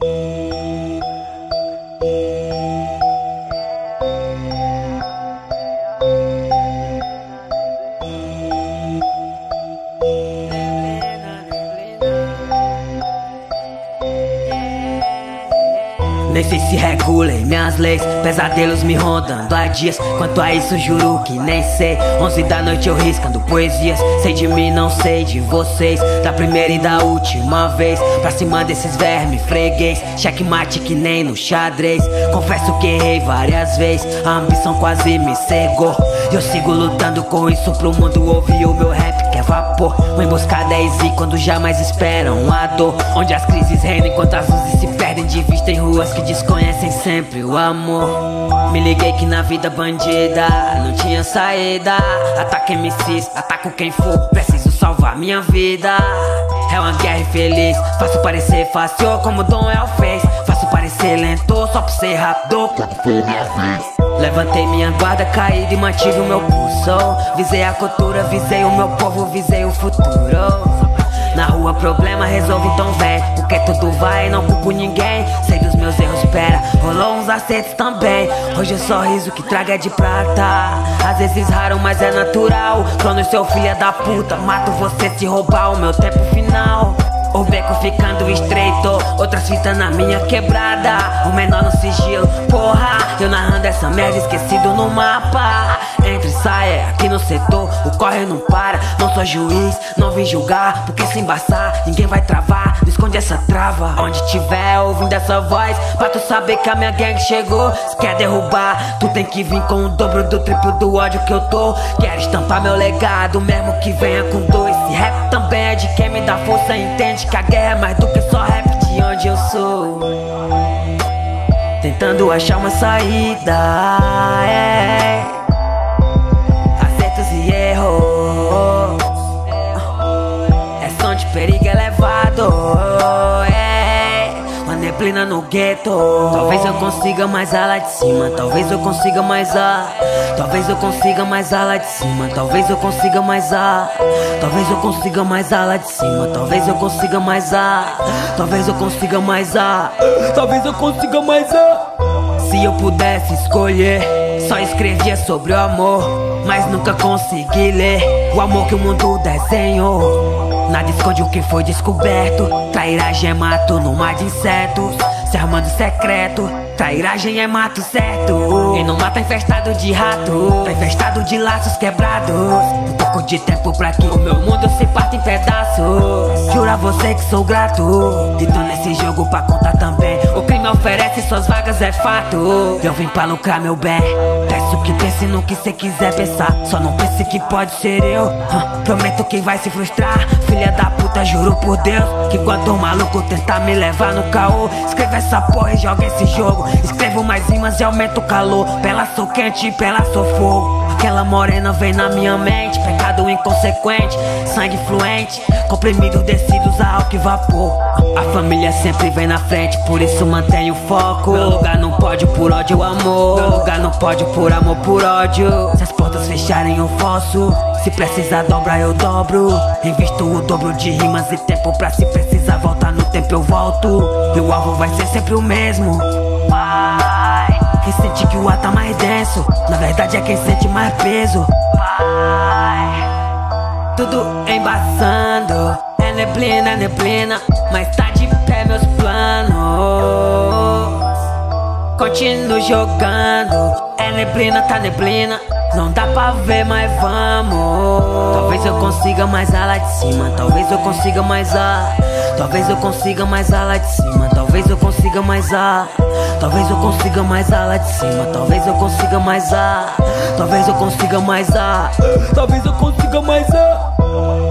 Nem sei se regulem minhas leis, pesadelos me rondando há dias. Quanto a isso juro que nem sei. 11 da noite eu riscando poesias. Sei de mim, não sei de vocês. Da primeira e da última vez. Pra cima desses vermes freguês. Checkmate que nem no xadrez. Confesso que errei várias vezes. A ambição quase me cegou. E eu sigo lutando com isso pro mundo ouvir o meu rap que é vapor. Uma emboscada é easy quando jamais esperam a dor. Onde as crises reinam enquanto as luzes se perdem de vista em ruas que desconhecem sempre o amor. Me liguei que na vida bandida não tinha saída. Ataque MCs, ataco quem for, preciso salvar minha vida. É uma guerra infeliz, faço parecer fácil como Dom El fez. Faço parecer lento só pra ser rápido quando for minha vez. Levantei minha guarda caída e mantive o meu pulso. Visei a cultura, visei o meu povo, visei o futuro. Na rua problema resolve então vem. Porque tudo vai, não culpo ninguém. Sei dos meus erros, pera, rolou uns acertos também. Hoje é sorriso que traga de prata. Às vezes raro, mas é natural. Cronos, seu filho da puta, mato você se roubar o meu tempo final. O beco ficando estreito, outras fitas na minha quebrada. O menor no sigilo, porra, eu narrando essa merda esquecido no mapa. Entra e sai, aqui no setor, o corre não para. Não sou juiz, não vim julgar, porque se embaçar, ninguém vai travar. Não esconde essa trava, onde tiver ouvindo essa voz, pra tu saber que a minha gang chegou. Se quer derrubar, tu tem que vir com o dobro do triplo do ódio que eu tô. Quero estampar meu legado, mesmo que venha com dois. Se rap também é de quem me dá força, entende que a guerra é mais do que só rap de onde eu sou. Tentando achar uma saída, acertos e erros. É som de perigo elevado, uma neblina no gueto. Talvez eu consiga mais a lá de cima, talvez eu consiga mais a. Talvez eu consiga mais a lá de cima, talvez eu consiga mais a. Talvez eu consiga mais a lá de cima, talvez eu consiga mais a. Talvez eu consiga mais a. Talvez eu consiga mais a. Se eu pudesse escolher, só escrevia sobre o amor, mas nunca consegui ler o amor que o mundo desenhou. Nada esconde o que foi descoberto. Trairagem é mato no mar de insetos. Se armando secreto, trairagem é mato certo. E não mata infestado de rato, tá infestado de laços quebrados. Um pouco de tempo pra que o meu mundo se parta em pedaços. Juro a você que sou grato, e tô nesse jogo pra contar também. O crime oferece suas vagas, é fato. Eu vim pra lucrar, meu bem. Peço que pense no que cê quiser pensar, só não pense que pode ser eu. Prometo que vai se frustrar, filha da puta, juro por Deus, que quando o maluco tentar me levar no caô, escreva essa porra e joga esse jogo. Escrevo mais rimas e aumento o calor. Pela sou quente, pela sou fogo. Aquela morena vem na minha mente, pecado inconsequente, sangue fluente, comprimido descidos a álcool e vapor. A família sempre vem na frente, por isso mantenho o foco. Meu lugar não pode por ódio ou amor, meu lugar não pode por amor, por ódio. Se as portas fecharem eu posso, se precisar dobra eu dobro. Invisto o dobro de rimas e tempo pra se precisar voltar no tempo eu volto. E o alvo vai ser sempre o mesmo. Vai, quem sente que o ar tá mais denso, na verdade é quem sente mais peso. Vai, tudo embaçando. É neblina, mas tá de pé meus planos. Continuo jogando. É neblina, tá neblina, não dá pra ver, mas vamos. Talvez eu consiga mais a lá de cima, talvez eu consiga mais a. Talvez eu consiga mais a lá de cima, talvez eu consiga mais a. Talvez eu consiga mais a lá de cima, talvez eu consiga mais a. Talvez eu consiga mais a. Talvez eu consiga mais a.